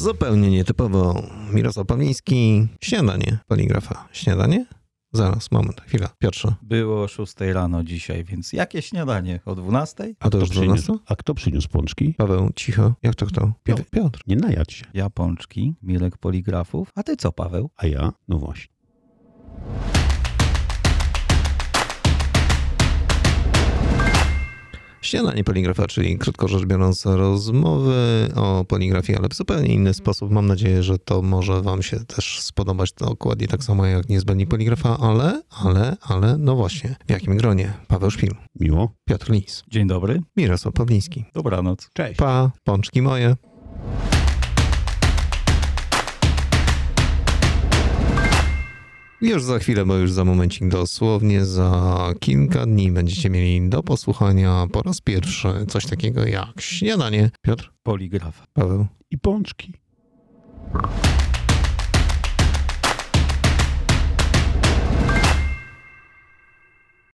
Zupełnie nietypowo. Mirosław Pawliński, śniadanie poligrafa. Śniadanie? Zaraz, moment, chwila. Piotrze. Było o 6 rano dzisiaj, więc jakie śniadanie? O 12? A to już 12? A kto przyniósł pączki? Paweł, cicho. Jak to kto? Piotr. Nie najadź się. Ja pączki, Mirek poligrafów. A ty co, Paweł? A ja? No właśnie. Śniadanie poligrafa, czyli krótko rzecz biorąc rozmowy o poligrafii, ale w zupełnie inny sposób. Mam nadzieję, że to może wam się też spodobać dokładnie tak samo jak niezbędni poligrafa, ale no właśnie, w jakim gronie? Paweł Szpil, Miło. Piotr Lis, Dzień dobry. Mirosław Pawliński. Dobranoc. Cześć. Pa, pączki moje. Już za chwilę, bo już za momencik, dosłownie za kilka dni będziecie mieli do posłuchania po raz pierwszy coś takiego jak śniadanie. Piotr, Poligrafa. Paweł. I pączki.